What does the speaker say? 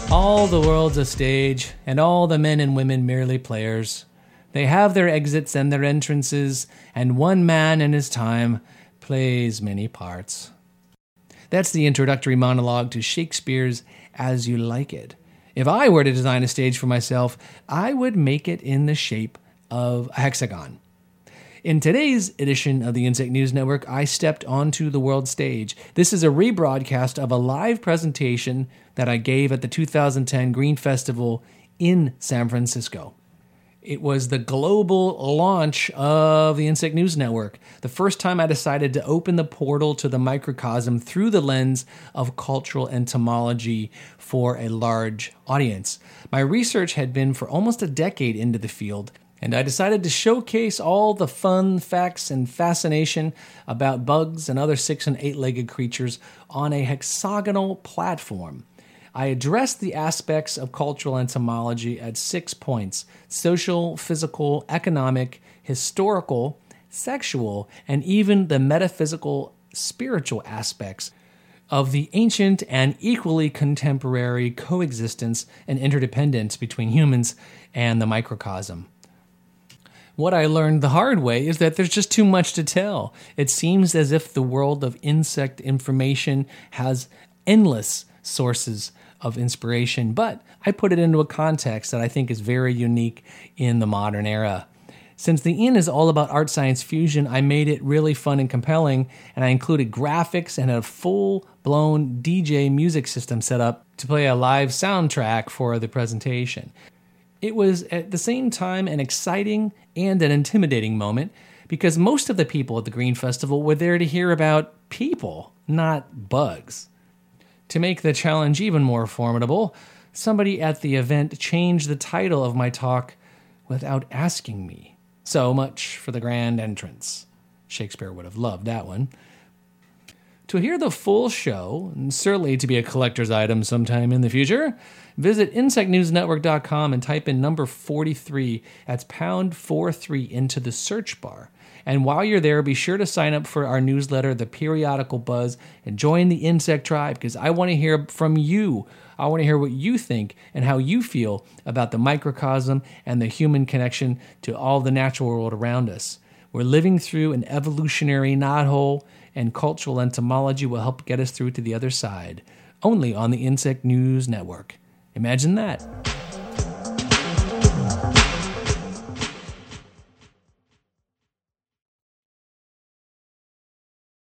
All the world's a stage, and all the men and women merely players. They have their exits and their entrances, and one man in his time plays many parts. That's the introductory monologue to Shakespeare's As You Like It. If I were to design a stage for myself, I would make it in the shape of a hexagon. In today's edition of the Insect News Network, I stepped onto the world stage. This is a rebroadcast of a live presentation that I gave at the 2010 Green Festival in San Francisco. It was the global launch of the Insect News Network, the first time I decided to open the portal to the microcosm through the lens of cultural entomology for a large audience. My research had been for almost a decade into the field, and I decided to showcase all the fun facts and fascination about bugs and other 6- and 8-legged creatures on a hexagonal platform. I addressed the aspects of cultural entomology at 6 points: social, physical, economic, historical, sexual, and even the metaphysical, spiritual aspects of the ancient and equally contemporary coexistence and interdependence between humans and the microcosm. What I learned the hard way is that there's just too much to tell. It seems as if the world of insect information has endless sources of inspiration, but I put it into a context that I think is very unique in the modern era. Since the Inn is all about art-science fusion, I made it really fun and compelling, and I included graphics and a full-blown DJ music system set up to play a live soundtrack for the presentation. It was at the same time an exciting and an intimidating moment because most of the people at the Green Festival were there to hear about people, not bugs. To make the challenge even more formidable, somebody at the event changed the title of my talk without asking me. So much for the grand entrance. Shakespeare would have loved that one. To hear the full show, and certainly to be a collector's item sometime in the future, visit insectnewsnetwork.com and type in number 43, that's pound 43 into the search bar. And while you're there, be sure to sign up for our newsletter, The Periodical Buzz, and join the insect tribe because I want to hear from you. I want to hear what you think and how you feel about the microcosm and the human connection to all the natural world around us. We're living through an evolutionary knothole, and cultural entomology will help get us through to the other side. Only on the Insect News Network. Imagine that.